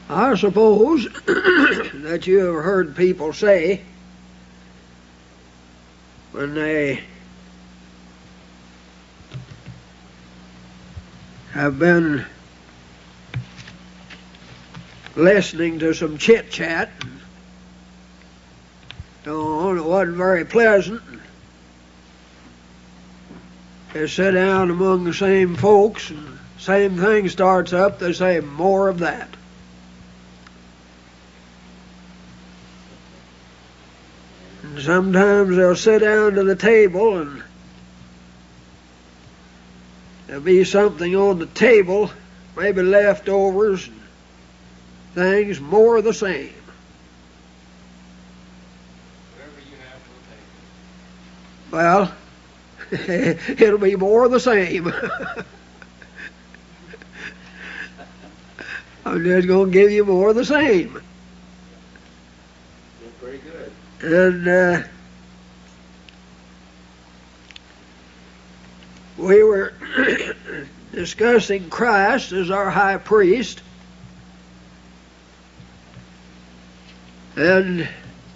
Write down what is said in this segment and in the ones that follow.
I suppose that you have heard people say when they have been listening to some chit-chat, and it wasn't very pleasant. They sit down among the same folks, and same thing starts up, they say, more of that. And sometimes they'll sit down to the table, and there'll be something on the table, maybe leftovers, and things, more of the same. Well, it'll be more of the same. I'm just going to give you more of the same. Very good. And we were discussing Christ as our high priest, and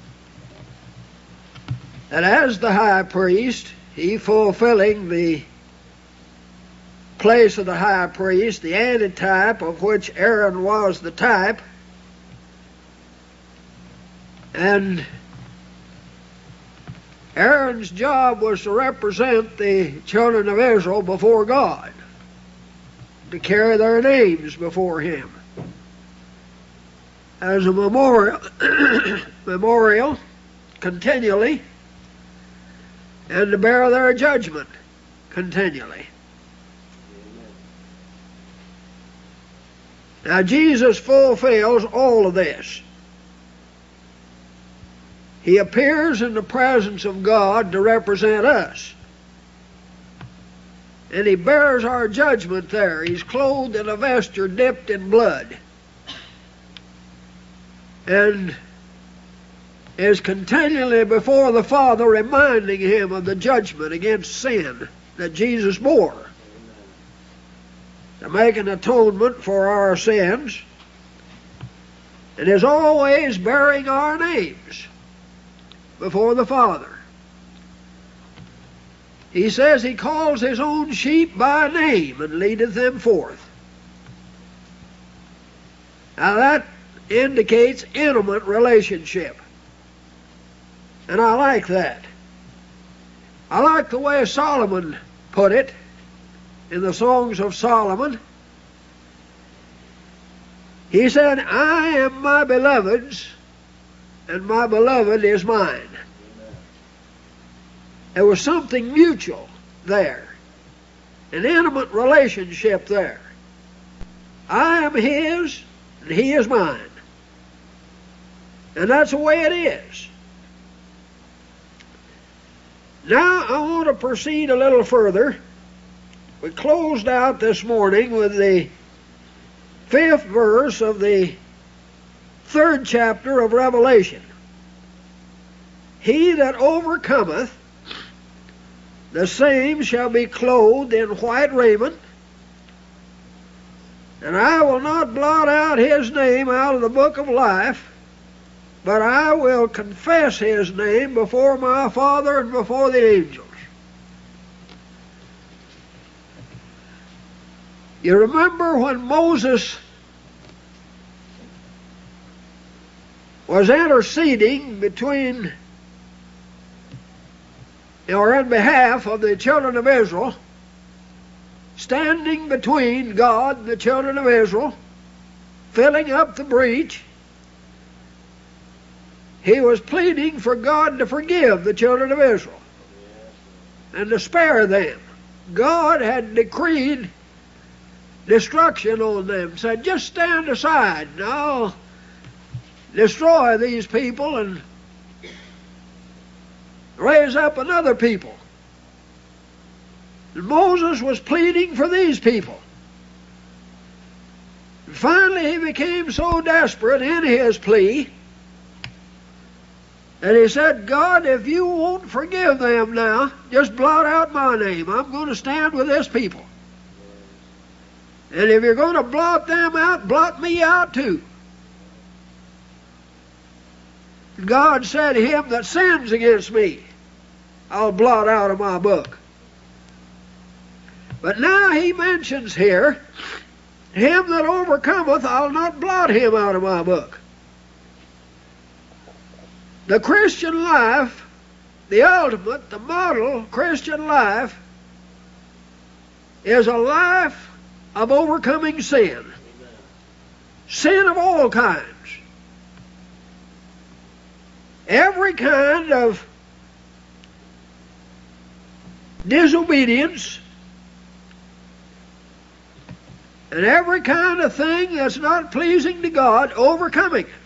that as the high priest, he fulfilling the place of the high priest, the antitype of which Aaron was the type, and Aaron's job was to represent the children of Israel before God, to carry their names before him as a memorial continually, and to bear their judgment continually. Now Jesus fulfills all of this. He appears in the presence of God to represent us. And he bears our judgment there. He's clothed in a vesture dipped in blood, and is continually before the Father reminding him of the judgment against sin that Jesus bore to make an atonement for our sins, and is always bearing our names before the Father. He says he calls his own sheep by name and leadeth them forth. Now that indicates intimate relationship. And I like that. I like the way Solomon put it in the Songs of Solomon. He said, I am my beloved's, and my beloved is mine. Amen. There was something mutual there, an intimate relationship there. I am his, and he is mine. And that's the way it is. Now I want to proceed a little further. We closed out this morning with the 5th verse of the 3rd chapter of Revelation. He that overcometh, the same shall be clothed in white raiment, and I will not blot out his name out of the book of life, but I will confess his name before my Father and before the angels. You remember when Moses was interceding between, or in behalf of the children of Israel, standing between God and the children of Israel, filling up the breach. He was pleading for God to forgive the children of Israel and to spare them. God had decreed destruction on them, said, just stand aside and I'll destroy these people and raise up another people. And Moses was pleading for these people. And finally he became so desperate in his plea that he said, God, if you won't forgive them now, just blot out my name. I'm going to stand with this people. And if you're going to blot them out, blot me out too. God said, him that sins against me, I'll blot out of my book. But now he mentions here, him that overcometh, I'll not blot him out of my book. The Christian life, the ultimate, the model Christian life, is a life of overcoming sin. Amen. Sin of all kinds. Every kind of disobedience and every kind of thing that's not pleasing to God, overcoming it.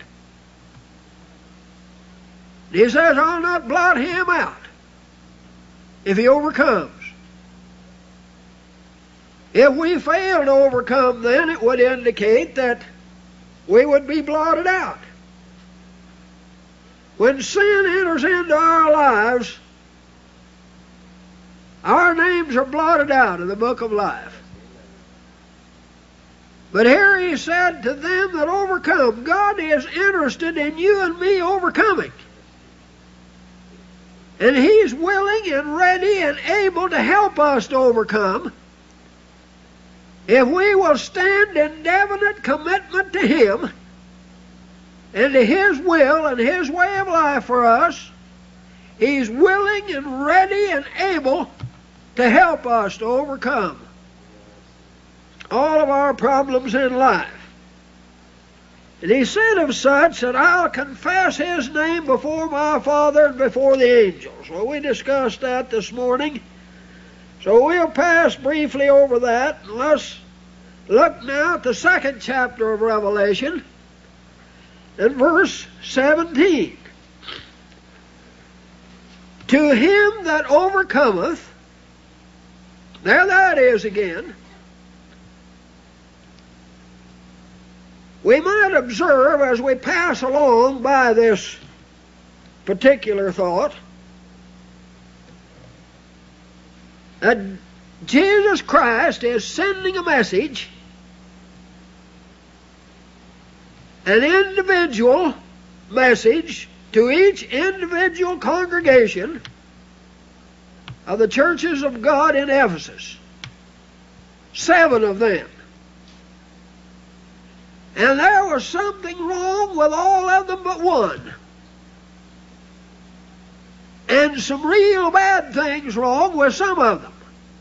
He says, I'll not blot him out if he overcomes. If we fail to overcome, then it would indicate that we would be blotted out. When sin enters into our lives, our names are blotted out of the book of life. But here he said, to them that overcome, God is interested in you and me overcoming. And he's willing and ready and able to help us to overcome if we will stand in definite commitment to him and to his will and his way of life for us. He's willing and ready and able to help us to overcome all of our problems in life. And he said of such that I'll confess his name before my Father and before the angels. Well, we discussed that this morning. So we'll pass briefly over that. And let's look now at the 2nd chapter of Revelation and verse 17. To him that overcometh, there that is again. We might observe as we pass along by this particular thought that Jesus Christ is sending a message, an individual message to each individual congregation of the churches of God in Ephesus. 7 of them. And there was something wrong with all of them but one. And some real bad things wrong with some of them.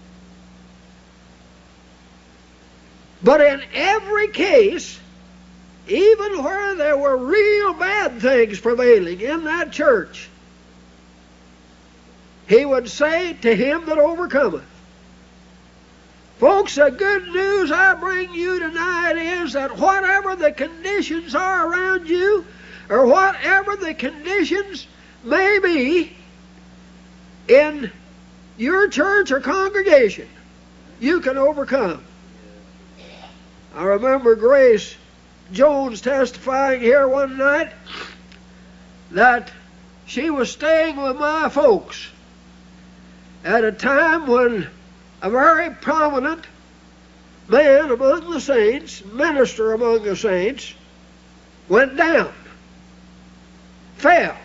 But in every case, even where there were real bad things prevailing in that church, he would say, to him that overcometh. Folks, the good news I bring you tonight is that whatever the conditions are around you, or whatever the conditions may be in your church or congregation, you can overcome. I remember Grace Jones testifying here one night that she was staying with my folks at a time when a very prominent man among the saints, minister among the saints, went down, fell.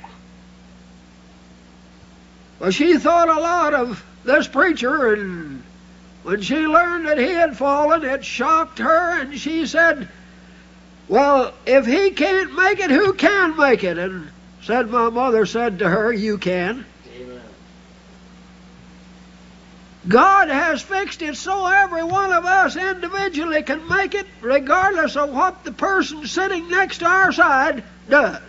Well, she thought a lot of this preacher, and when she learned that he had fallen, it shocked her, and she said, well, if he can't make it, who can make it? And said, my mother said to her, you can. Amen. God has fixed it so every one of us individually can make it, regardless of what the person sitting next to our side does.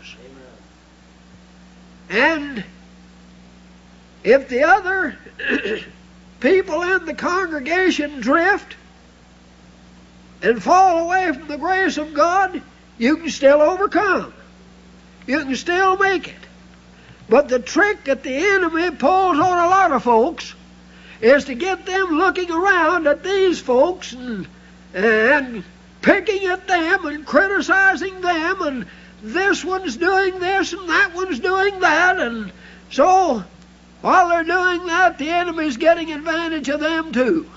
Amen. And if the other people in the congregation drift and fall away from the grace of God, you can still overcome. You can still make it. But the trick that the enemy pulls on a lot of folks is to get them looking around at these folks and picking at them and criticizing them, and this one's doing this and that one's doing that, and so while they're doing that, the enemy's getting advantage of them too.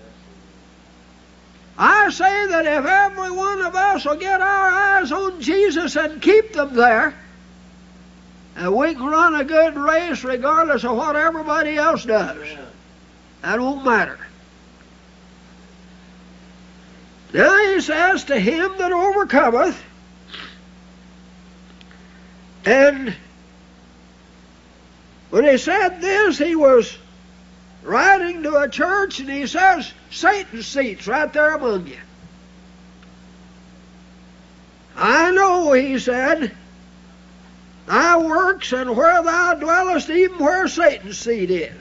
I say that if every one of us will get our eyes on Jesus and keep them there, We can run a good race regardless of what everybody else does. That won't matter. Now he says, to him that overcometh, and when he said this, he was writing to a church, and he says, Satan's seat's right there among you. I know, he said, thy works and where thou dwellest, even where Satan's seat is.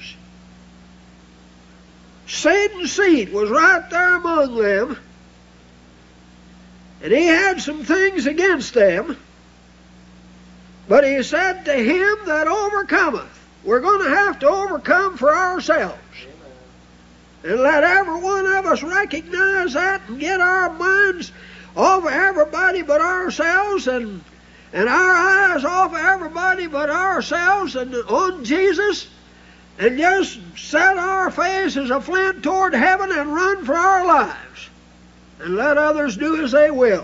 Satan's seat was right there among them, and he had some things against them. But he said, to him that overcometh, we're going to have to overcome for ourselves. Amen. And let every one of us recognize that and get our minds off of everybody but ourselves, and our eyes off of everybody but ourselves and on Jesus, and just set our face as a flint toward heaven and run for our lives, and let others do as they will.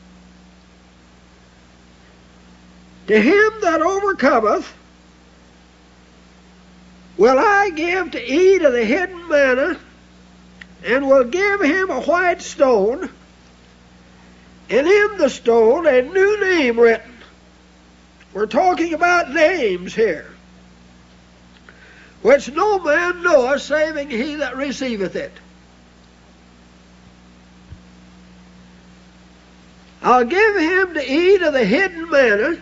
To him that overcometh will I give to eat of the hidden manna, and will give him a white stone, and in the stone a new name written. We're talking about names here, which no man knoweth, saving he that receiveth it. I'll give him to eat of the hidden manna.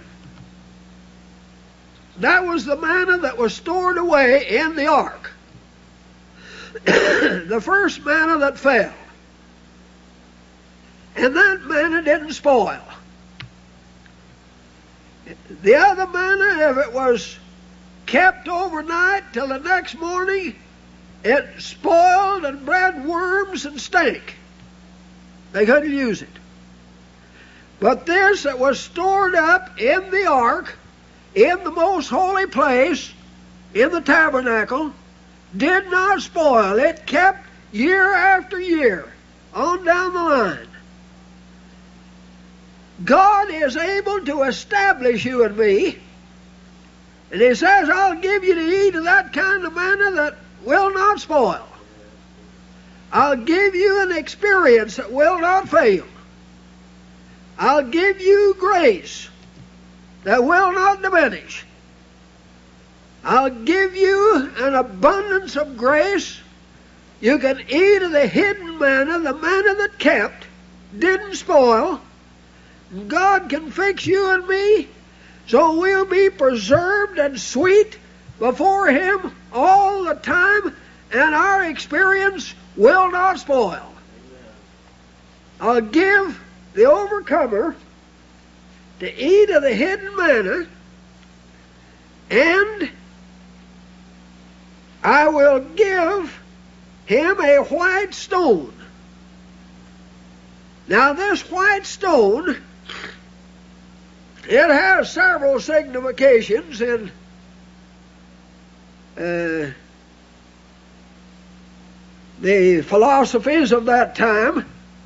That was the manna that was stored away in the ark. The first manna that fell. And that manna didn't spoil. The other manna, if it was kept overnight till the next morning, it spoiled and bred worms and stank. They couldn't use it. But this that was stored up in the ark, in the most holy place, in the tabernacle, did not spoil. It kept year after year, on down the line. God is able to establish you and me, and he says, I'll give you to eat of that kind of manna that will not spoil. I'll give you an experience that will not fail. I'll give you grace that will not diminish. I'll give you an abundance of grace. You can eat of the hidden manna, the manna that kept, didn't spoil. God can fix you and me so we'll be preserved and sweet before him all the time, and our experience will not spoil. I'll give the overcomer to eat of the hidden manna, and I will give him a white stone. Now this white stone, it has several significations in the philosophies of that time.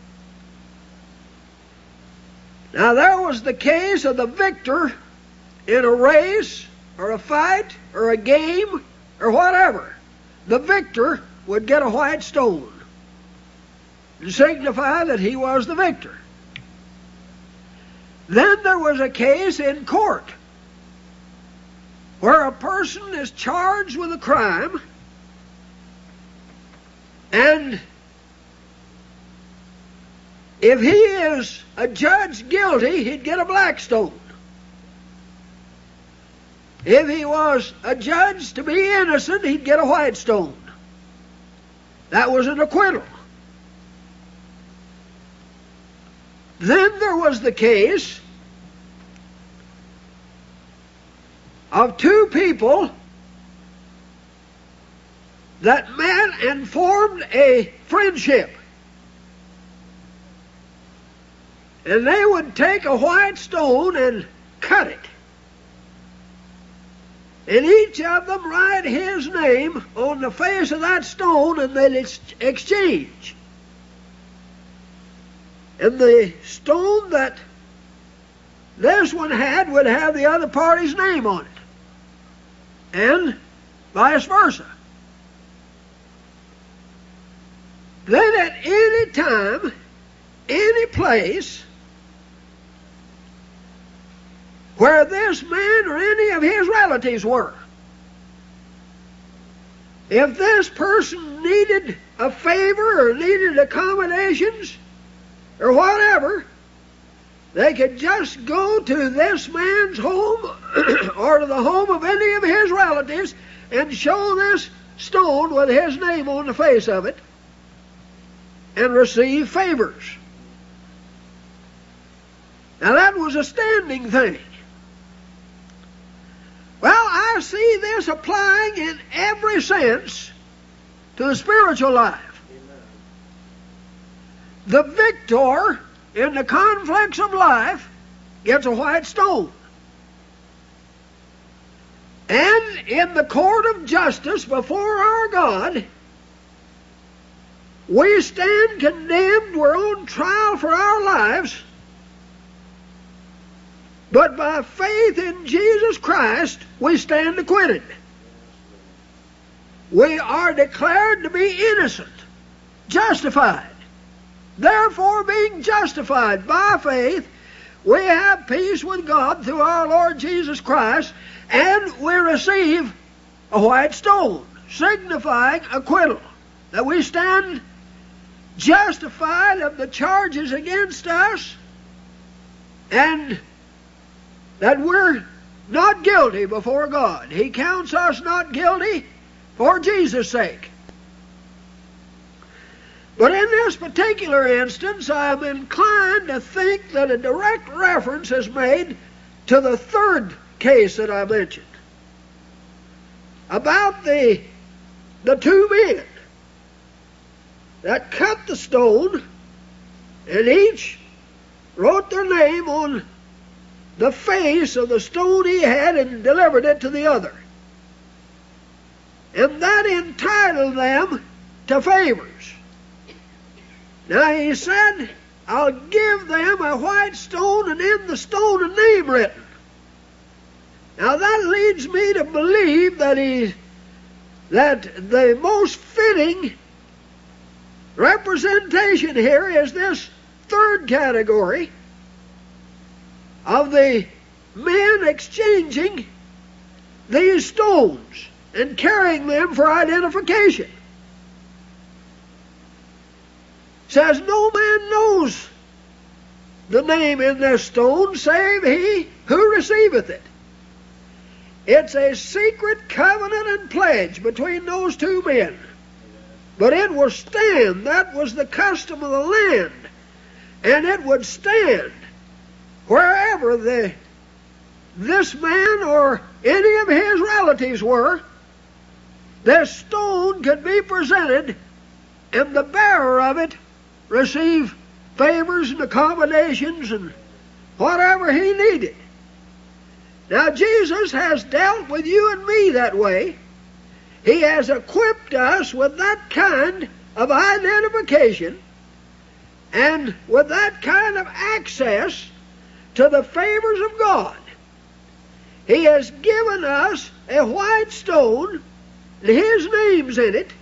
Now there was the case of the victor in a race or a fight or a game or whatever. The victor would get a white stone to signify that he was the victor. Then there was a case in court where a person is charged with a crime, and if he is adjudged guilty, he'd get a black stone. If he was adjudged to be innocent, he'd get a white stone. That was an acquittal. Then there was the case of two people that met and formed a friendship. And they would take a white stone and cut it. And each of them write his name on the face of that stone, and they'd exchange. And the stone that this one would have the other party's name on it, and vice versa. Then at any time, any place where this man or any of his relatives were, if this person needed a favor or needed accommodations or whatever, they could just go to this man's home or to the home of any of his relatives and show this stone with his name on the face of it and receive favors. Now that was a standing thing. Well, I see this applying in every sense to the spiritual life. Amen. The victor in the conflicts of life gets a white stone. And in the court of justice before our God, we stand condemned, we're on trial for our lives, but by faith in Jesus Christ, we stand acquitted. We are declared to be innocent, justified. Therefore, being justified by faith, we have peace with God through our Lord Jesus Christ, and we receive a white stone, signifying acquittal, that we stand justified of the charges against us, and that we're not guilty before God. He counts us not guilty for Jesus' sake. But in this particular instance, I'm inclined to think that a direct reference is made to the third case that I mentioned, about the two men that cut the stone, and each wrote their name on the face of the stone he had and delivered it to the other. And that entitled them to favors. Now he said, I'll give them a white stone, and in the stone a name written. Now that leads me to believe that the most fitting representation here is this third category of the men exchanging these stones and carrying them for identification. It says, no man knows the name in this stone save he who receiveth it. It's a secret covenant and pledge between those two men. But it will stand. That was the custom of the land. And it would stand wherever this man or any of his relatives were. This stone could be presented, and the bearer of it receive favors and accommodations and whatever he needed. Now Jesus has dealt with you and me that way. He has equipped us with that kind of identification and with that kind of access to the favors of God. He has given us a white stone, and His name's in it,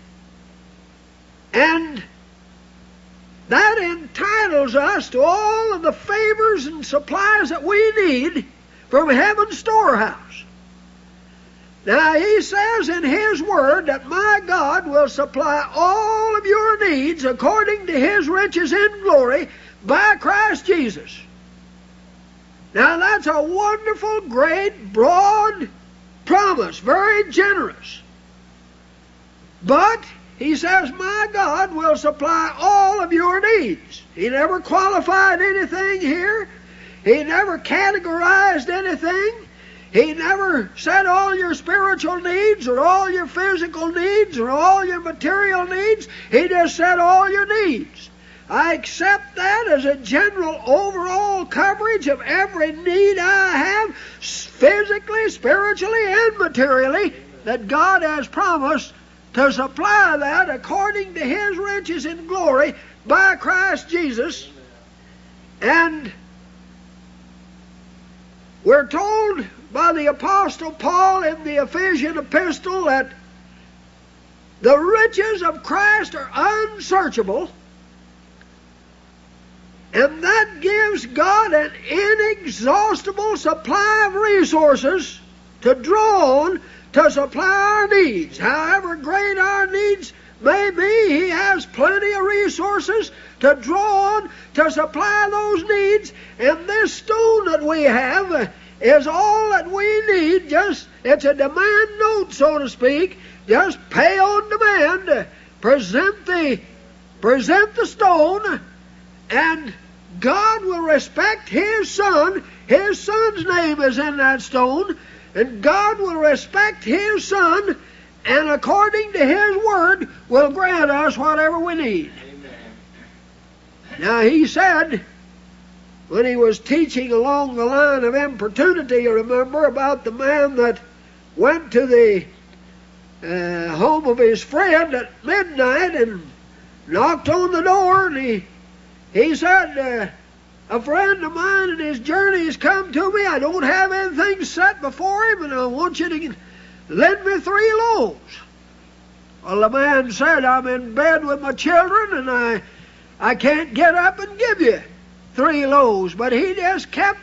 and that entitles us to all of the favors and supplies that we need from heaven's storehouse. Now He says in His Word that my God will supply all of your needs according to His riches in glory by Christ Jesus. Now that's a wonderful, great, broad promise, very generous. But He says my God will supply all of your needs. He never qualified anything here. He never categorized anything. He never said all your spiritual needs or all your physical needs or all your material needs. He just said all your needs. I accept that as a general overall coverage of every need I have, physically, spiritually, and materially, that God has promised to supply that according to His riches in glory by Christ Jesus. And We're told by the Apostle Paul in the Ephesian epistle that the riches of Christ are unsearchable, and that gives God an inexhaustible supply of resources to draw on to supply our needs. However great our needs may be, He has plenty of resources to draw on to supply those needs, and this stone that we have is all that we need. It's a demand note, so to speak. Just pay on demand, present the stone, and God will respect His Son. His Son's name is in that stone, and God will respect His Son, and according to His Word, will grant us whatever we need. Amen. Now, He said, when He was teaching along the line of importunity, you remember, about the man that went to the home of his friend at midnight and knocked on the door, and he said, a friend of mine in his journey has come to me. I don't have anything set before him, and I want you to lend me 3 loaves. Well, the man said, I'm in bed with my children, and I can't get up and give you 3 loaves. But he just kept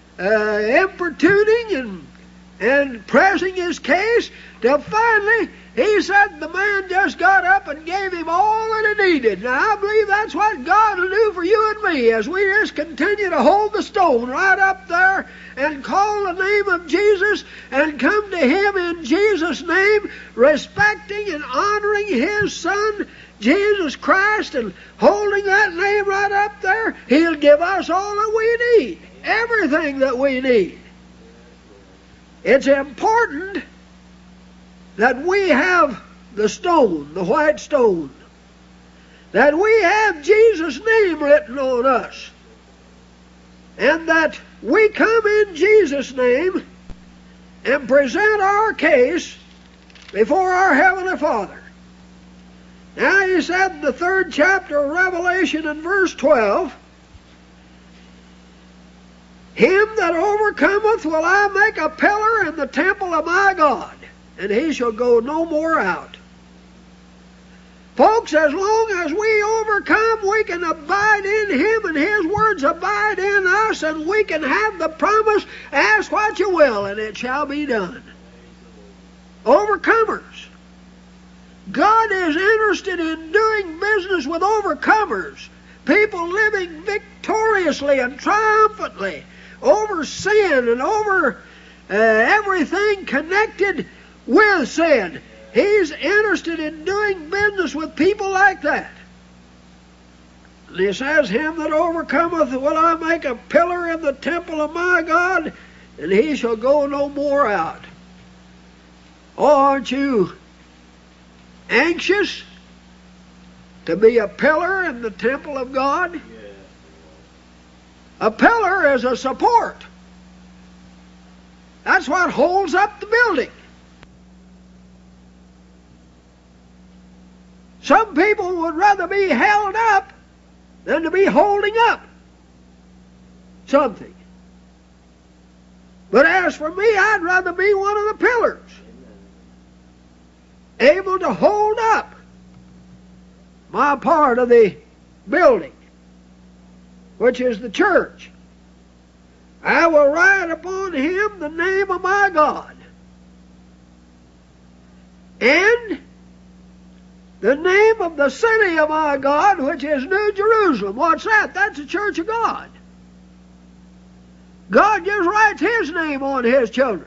importuning and pressing his case, till finally he said the man just got up and gave him all that he needed. Now, I believe that's what God will do for you and me as we just continue to hold the stone right up there and call the name of Jesus and come to Him in Jesus' name, respecting and honoring His Son, Jesus Christ, and holding that name right up there. He'll give us all that we need, everything that we need. It's important that we have the stone, the white stone, that we have Jesus' name written on us, and that we come in Jesus' name and present our case before our Heavenly Father. Now, He said in the 3rd chapter of Revelation in verse 12, Him that overcometh will I make a pillar in the temple of my God, and he shall go no more out. Folks, as long as we overcome, we can abide in Him, and His words abide in us, and we can have the promise, ask what you will, and it shall be done. Overcomers. God is interested in doing business with overcomers, people living victoriously and triumphantly over sin and over everything connected with sin. He's interested in doing business with people like that. And He says, Him that overcometh will I make a pillar in the temple of my God, and he shall go no more out. Oh, aren't you anxious to be a pillar in the temple of God? Yes. A pillar is a support. That's what holds up the building. Some people would rather be held up than to be holding up something. But as for me, I'd rather be one of the pillars, able to hold up my part of the building, which is the church. I will write upon him the name of my God, and the name of the city of my God, which is New Jerusalem. What's that? That's the church of God. God just writes His name on His children.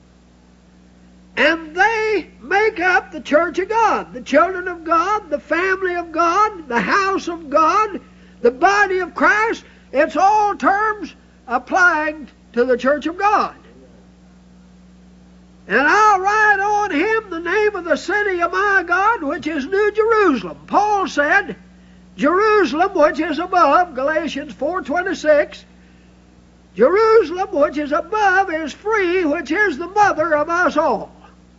And they make up the church of God, the children of God, the family of God, the house of God, the body of Christ. It's all terms applying to the church of God. And I'll write on him the name of the city of my God, which is New Jerusalem. Paul said, Jerusalem, which is above, Galatians 4:26, Jerusalem, which is above, is free, which is the mother of us all.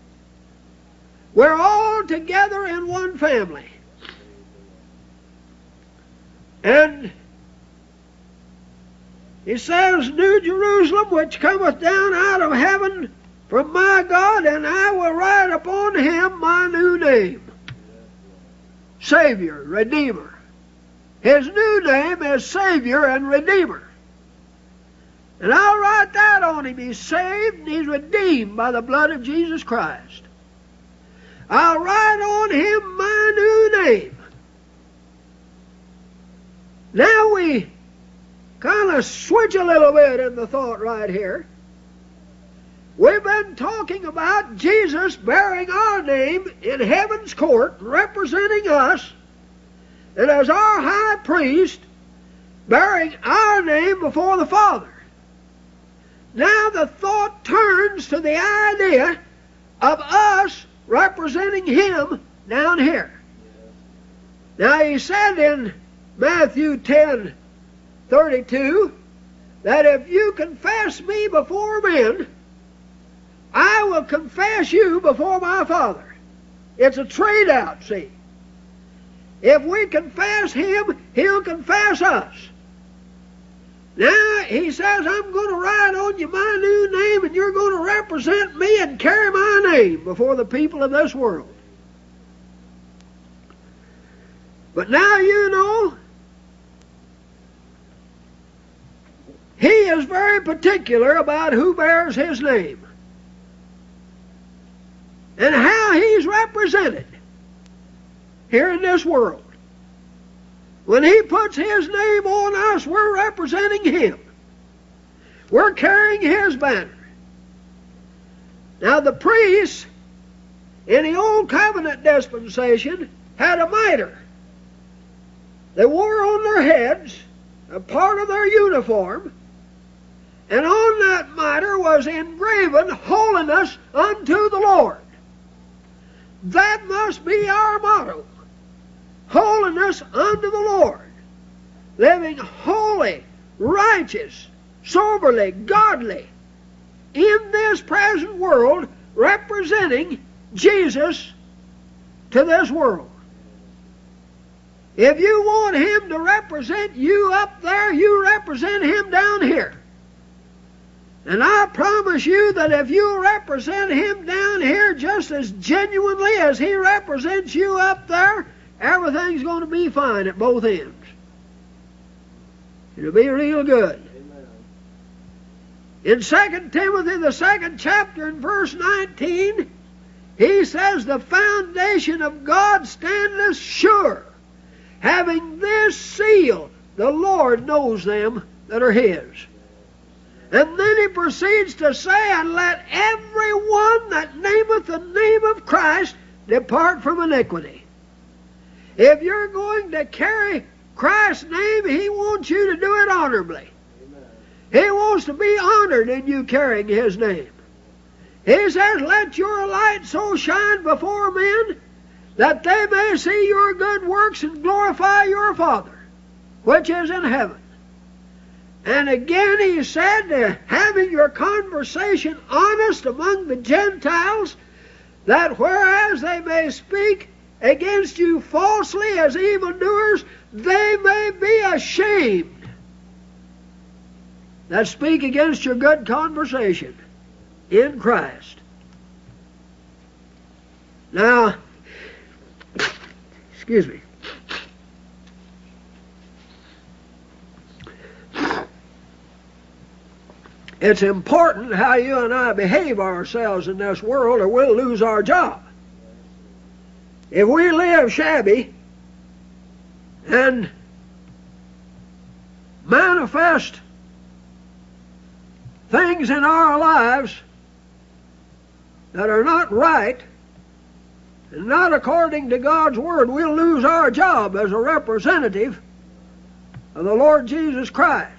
We're all together in one family. He says, New Jerusalem, which cometh down out of heaven from my God, and I will write upon him my new name. Savior, Redeemer. His new name is Savior and Redeemer. And I'll write that on him. He's saved and he's redeemed by the blood of Jesus Christ. I'll write on him my new name. Now we kind of switch a little bit in the thought right here. We've been talking about Jesus bearing our name in heaven's court, representing us, and as our high priest, bearing our name before the Father. Now the thought turns to the idea of us representing him down here. Now he said in Matthew 10:32 that if you confess me before men, I will confess you before my Father. It's a trade out, see. If we confess him, he'll confess us. Now, he says, I'm going to write on you my new name, and you're going to represent me and carry my name before the people of this world. But now you know, he is very particular about who bears his name and how he's represented here in this world. When he puts his name on us, we're representing him. We're carrying his banner. Now the priests in the Old Covenant dispensation had a mitre. They wore on their heads a part of their uniform, and on that mitre was engraven holiness unto the Lord. That must be our motto. Holiness unto the Lord. Living holy, righteous, soberly, godly in this present world, representing Jesus to this world. If you want him to represent you up there, you represent him down here. And I promise you that if you represent him down here just as genuinely as he represents you up there, everything's going to be fine at both ends. It'll be real good. Amen. In 2 Timothy, the 2nd chapter, in verse 19, he says, the foundation of God standeth sure, having this seal, the Lord knows them that are his. And then he proceeds to say, and let every one that nameth the name of Christ depart from iniquity. If you're going to carry Christ's name, he wants you to do it honorably. Amen. He wants to be honored in you carrying his name. He says, let your light so shine before men that they may see your good works and glorify your Father, which is in heaven. And again he said, having your conversation honest among the Gentiles, that whereas they may speak against you falsely as evildoers, they may be ashamed that speak against your good conversation in Christ. Now, excuse me. It's important how you and I behave ourselves in this world, or we'll lose our job. If we live shabby and manifest things in our lives that are not right and not according to God's Word, we'll lose our job as a representative of the Lord Jesus Christ.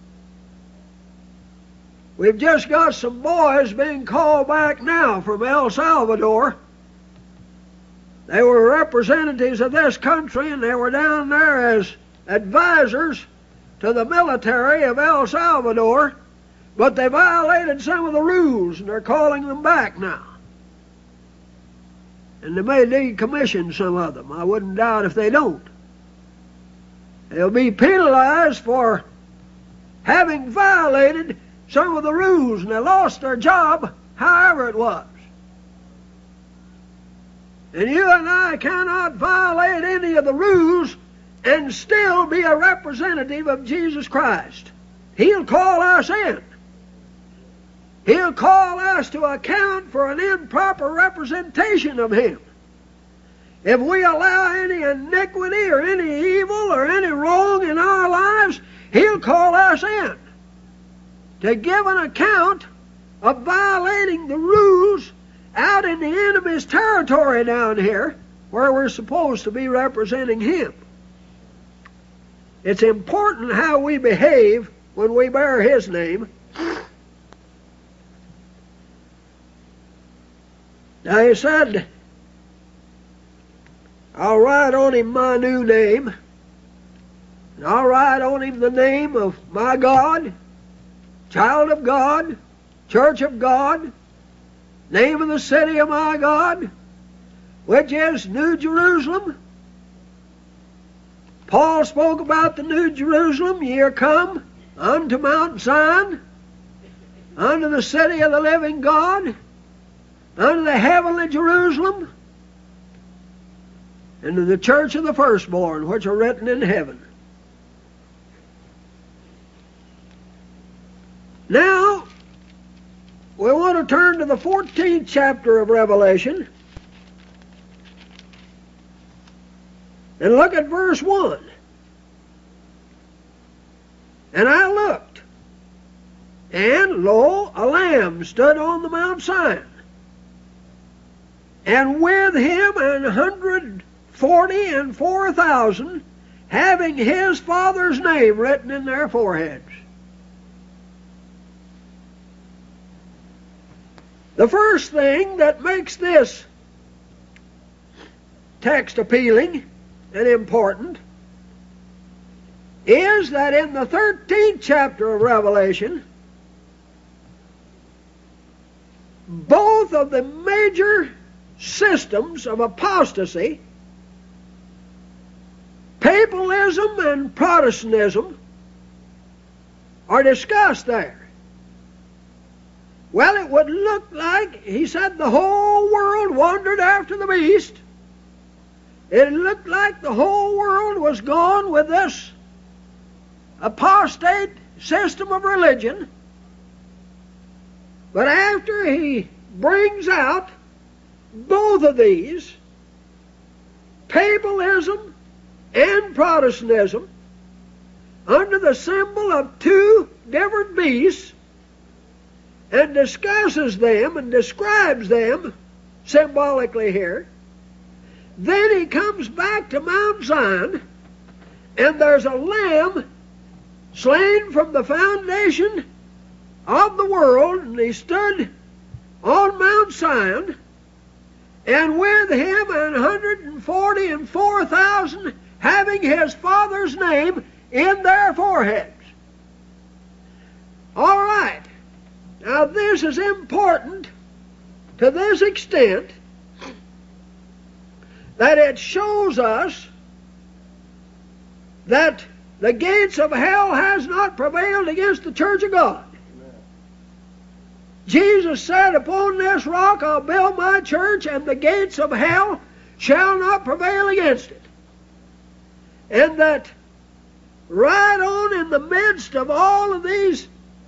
We've just got some boys being called back now from El Salvador. They were representatives of this country, and they were down there as advisors to the military of El Salvador, but they violated some of the rules, and they're calling them back now. And they may decommission some of them. I wouldn't doubt if they don't. They'll be penalized for having violated some of the rules, and they lost their job, however it was. And you and I cannot violate any of the rules and still be a representative of Jesus Christ. He'll call us in. He'll call us to account for an improper representation of Him. If we allow any iniquity or any evil or any wrong in our lives, He'll call us in to give an account of violating the rules out in the enemy's territory down here where we're supposed to be representing Him. It's important how we behave when we bear His name. Now He said, I'll write on him my new name, and I'll write on him the name of my God, child of God, church of God, name of the city of my God, which is New Jerusalem. Paul spoke about the New Jerusalem. Ye are come unto Mount Zion, unto the city of the living God, unto the heavenly Jerusalem, and to the church of the firstborn, which are written in heaven. Now, we want to turn to the 14th chapter of Revelation and look at verse 1. And I looked, and lo, a Lamb stood on the Mount Zion, and with him 144,000, having his Father's name written in their foreheads. The first thing that makes this text appealing and important is that in the 13th chapter of Revelation, both of the major systems of apostasy, Papalism and Protestantism, are discussed there. Well, it would look like, he said, the whole world wandered after the beast. It looked like the whole world was gone with this apostate system of religion. But after he brings out both of these, Papalism and Protestantism, under the symbol of two different beasts, and discusses them and describes them symbolically here, then he comes back to Mount Zion, and there's a Lamb slain from the foundation of the world, and he stood on Mount Zion, and with him 144,000 having his Father's name in their foreheads. All right. Now this is important to this extent that it shows us that the gates of hell has not prevailed against the church of God. Amen. Jesus said, upon this rock I'll build my church, and the gates of hell shall not prevail against it. And that right on in the midst of all of these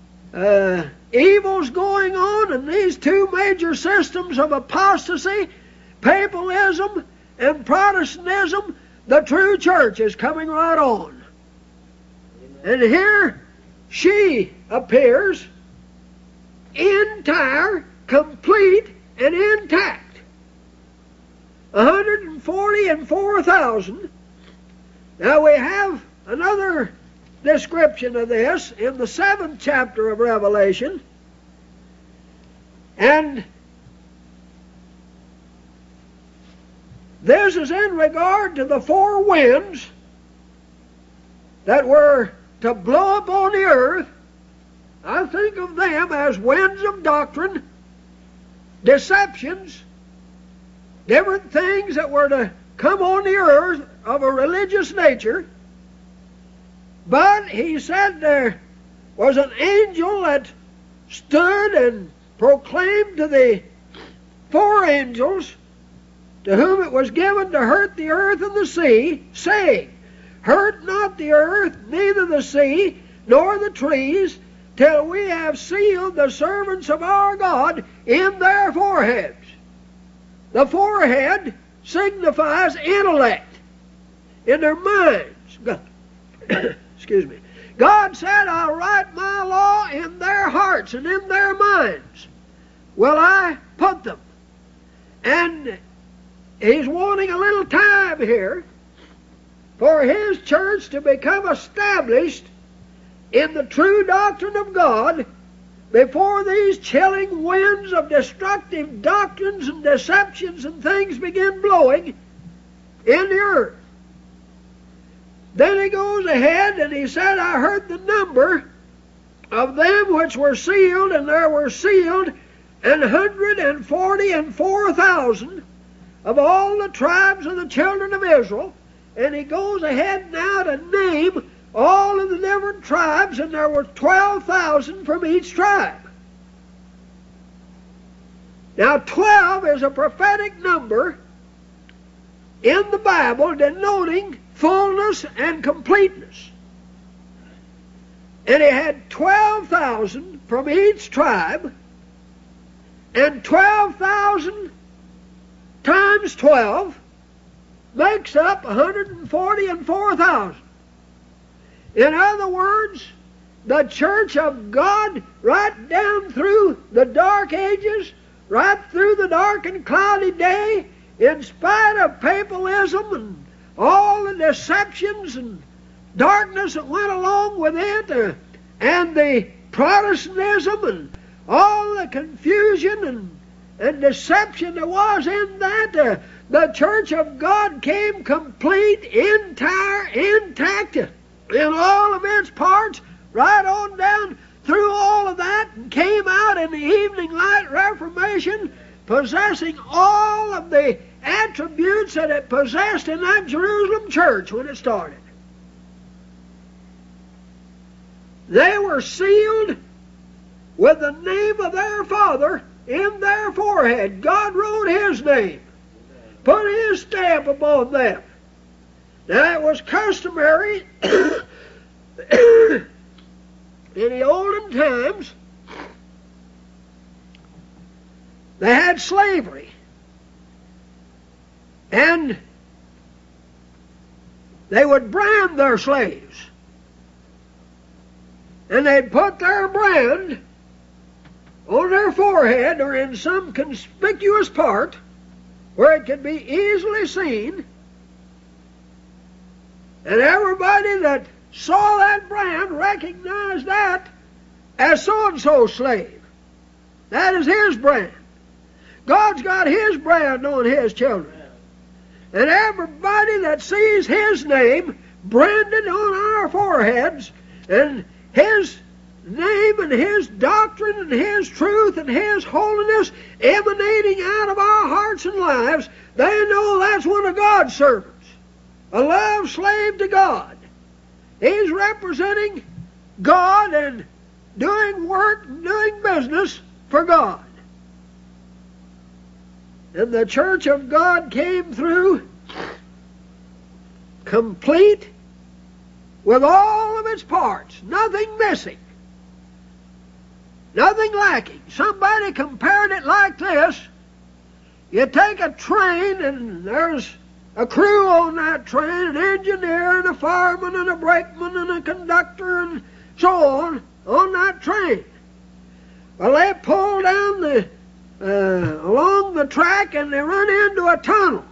evils going on in these two major systems of apostasy, Papalism and Protestantism, the true church is coming right on. Amen. And here she appears entire, complete, and intact. 144,000. Now we have another description of this in the 7th chapter of Revelation, and this is in regard to the four winds that were to blow upon the earth. I think of them as winds of doctrine, deceptions, different things that were to come on the earth of a religious nature. But he said there was an angel that stood and proclaimed to the 4 angels to whom it was given to hurt the earth and the sea, saying, Hurt not the earth, neither the sea, nor the trees, till we have sealed the servants of our God in their foreheads. The forehead signifies intellect, in their minds. Excuse me. God said, I'll write my law in their hearts and in their minds will I put them. And He's wanting a little time here for His church to become established in the true doctrine of God before these chilling winds of destructive doctrines and deceptions and things begin blowing in the earth. Then He goes ahead and He said, I heard the number of them which were sealed, and there were sealed 144,000 of all the tribes of the children of Israel. And He goes ahead now to name all of the different tribes, and there were 12,000 from each tribe. Now 12 is a prophetic number in the Bible denoting fullness and completeness. And He had 12,000 from each tribe, and 12,000 times 12 makes up 144,000. In other words, the church of God, right down through the dark ages, right through the dark and cloudy day, in spite of papalism and all the deceptions and darkness that went along with it, and the Protestantism and all the confusion and deception there was in that, the church of God came complete, entire, intact in all of its parts, right on down through all of that, and came out in the evening light Reformation possessing all of the attributes that it possessed in that Jerusalem church when it started. They were sealed with the name of their Father in their forehead. God wrote His name, put His stamp upon them. Now it was customary in the olden times, they had slavery. And they would brand their slaves. And they'd put their brand on their forehead or in some conspicuous part where it could be easily seen. And everybody that saw that brand recognized that as so-and-so slave. That is His brand. God's got His brand on His children. And everybody that sees His name branded on our foreheads, and His name and His doctrine and His truth and His holiness emanating out of our hearts and lives, they know that's one of God's servants, a love slave to God. He's representing God and doing work and doing business for God. And the church of God came through complete with all of its parts, nothing missing, nothing lacking. Somebody compared it like this. You take a train and there's a crew on that train, an engineer and a fireman and a brakeman and a conductor and so on that train. Well, they pull down along the track and they run into a tunnel.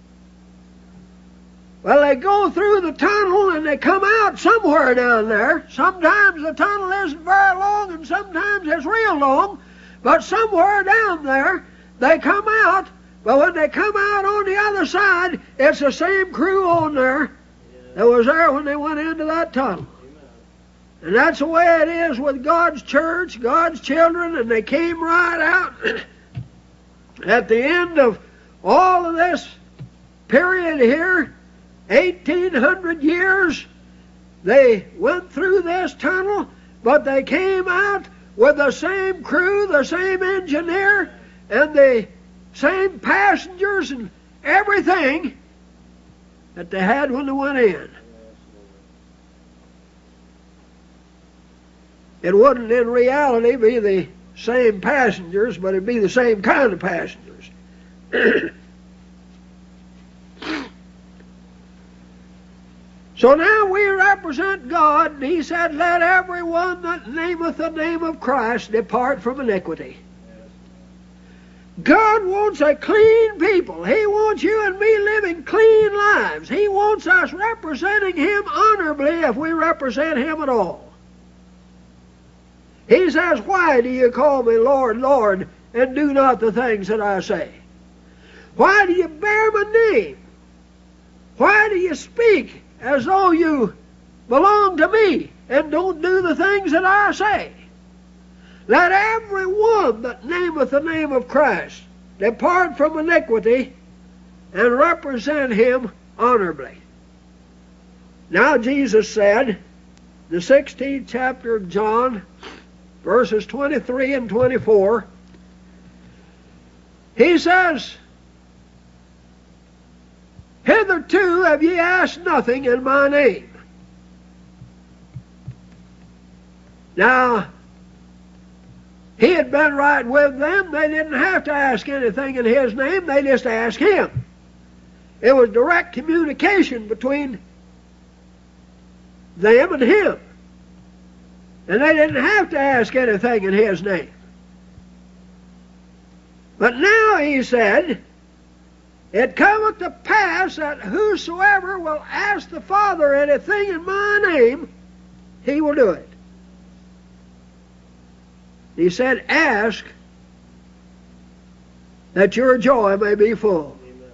Well, they go through the tunnel and they come out somewhere down there. Sometimes the tunnel isn't very long and sometimes it's real long, but somewhere down there they come out. But when they come out on the other side, it's the same crew on there that was there when they went into that tunnel. And that's the way it is with God's church, God's children, and they came right out. At the end of all of this period here, 1,800 years, they went through this tunnel. But they came out with the same crew, the same engineer, and the same passengers and everything that they had when they went in. It wouldn't in reality be the same passengers, but it'd be the same kind of passengers. So now we represent God, and He said, let everyone that nameth the name of Christ depart from iniquity. God wants a clean people. He wants you and me living clean lives. He wants us representing Him honorably if we represent Him at all. He says, why do you call me Lord, Lord, and do not the things that I say? Why do you bear my name? Why do you speak as though you belong to me and don't do the things that I say? Let every one that nameth the name of Christ depart from iniquity and represent Him honorably. Now Jesus said, the 16th chapter of John, verses 23 and 24, He says, hitherto have ye asked nothing in my name. Now, He had been right with them. They didn't have to ask anything in His name. They just asked Him. It was direct communication between them and Him. And they didn't have to ask anything in His name. But now He said, it cometh to pass that whosoever will ask the Father anything in my name, He will do it. He said, ask that your joy may be full. Amen.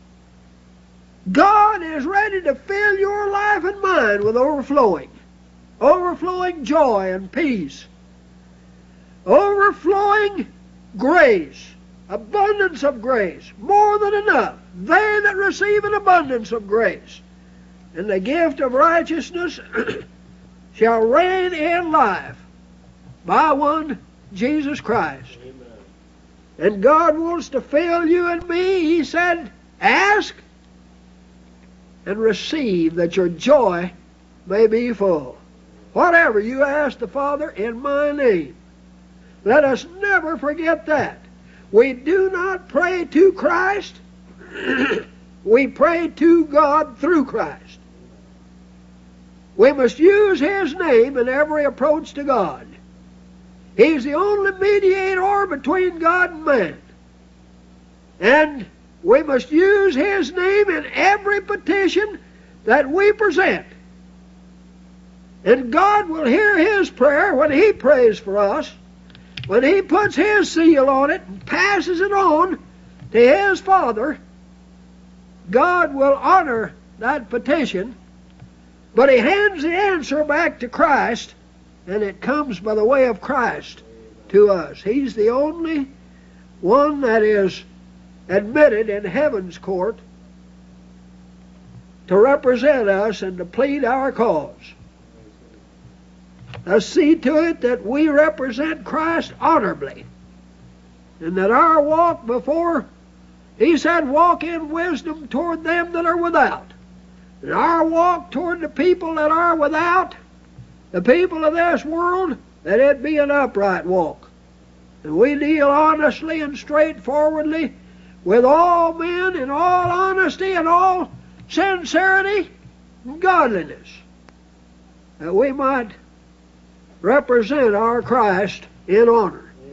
God is ready to fill your life and mine with overflowing joy and peace, overflowing grace, abundance of grace, more than enough. They that receive an abundance of grace and the gift of righteousness shall reign in life by one Jesus Christ. Amen. And God wants to fill you and me. He said, ask and receive that your joy may be full. Whatever you ask the Father in my name, let us never forget that. We do not pray to Christ. We pray to God through Christ. We must use His name in every approach to God. He's the only mediator between God and man. And we must use His name in every petition that we present. And God will hear His prayer when He prays for us. When He puts His seal on it and passes it on to His Father, God will honor that petition, but He hands the answer back to Christ, and it comes by the way of Christ to us. He's the only one that is admitted in heaven's court to represent us and to plead our cause. Let's see to it that we represent Christ honorably, and that our walk before, He said, walk in wisdom toward them that are without. And our walk toward the people that are without, the people of this world, that it be an upright walk. And we deal honestly and straightforwardly with all men in all honesty and all sincerity and godliness, that we might represent our Christ in honor.